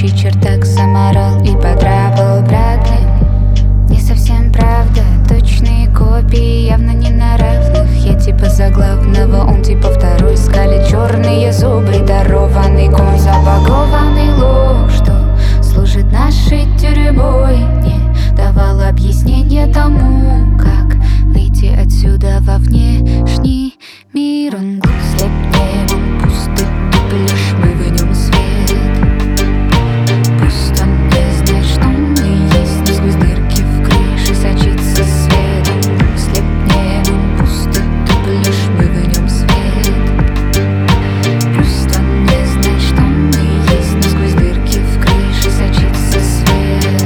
Ночи чертак заморал и подрабал Брэдли. Не совсем правда, точные копии, явно не на равных. Я типа за главного, он типа второй. Скали черные зубы, дарованный конь, забагованный лук, что служит нашей тюрьмой. Не давал объяснения тому, как выйти отсюда во внешний мир. Он глуп, слепнее, он пустой, туп, лишь мы в нем свет. Пусть он не знает, что мы есть, но сквозь дырки в крыше сочится свет. Он глуп, слепнее, он пустой, туп, лишь мы в нем свет. Пусть он не знает, что мы есть, но сквозь дырки в крыше сочится свет.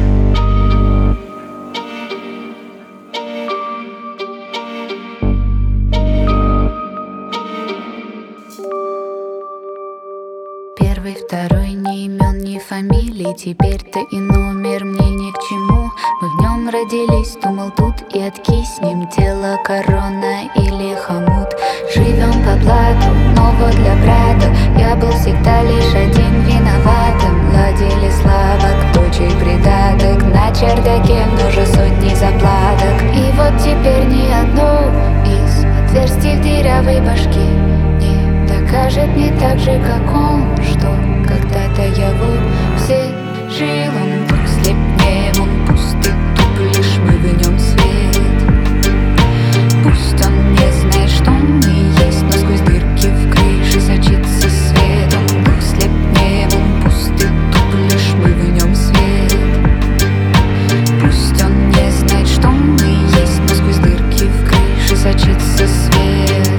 Первый, второй, ни имен, ни фамилий. Теперь-то и номер мне ни к чему. Мы в нем родились, думал тут и откиснем. Тело, корона или хомут. Живем по блату, но вот для брата я был всегда лишь один виноватым. Ладили слабо, кто чей придаток. На чердаке уже сотни заплаток. И вот теперь ни одно из отверстий в дырявой башке не докажет мне так же, как он, что когда-то я вовсе жил. Он вдруг слепнее, он пустый, туп, лишь мы в нем свет. Пусть он не знает, что мы есть, но сквозь дырки в крыше сочится свет. Он вдруг слепнее, он пустый, туп, лишь мы в нем свет. Пусть он не знает, что мы есть, но сквозь дырки в крыше сочится свет.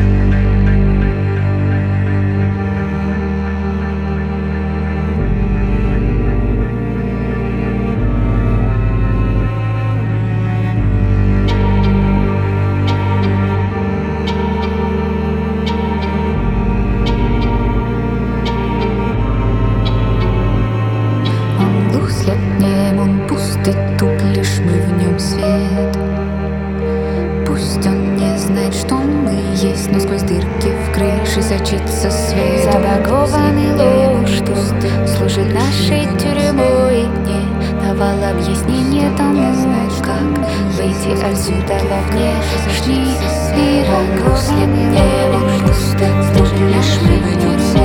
Слепнем, он пустый, туп, лишь мы в нем свет. Пусть он не знает, что мы есть, но сквозь дырки в крыше сочится свет. Забагованный ложь, что служит нашей тюрьмой, не давал объяснения тому, как выйти отсюда во внешний мир. Он слепнее, он пустый, туп, лишь мы в нем свет.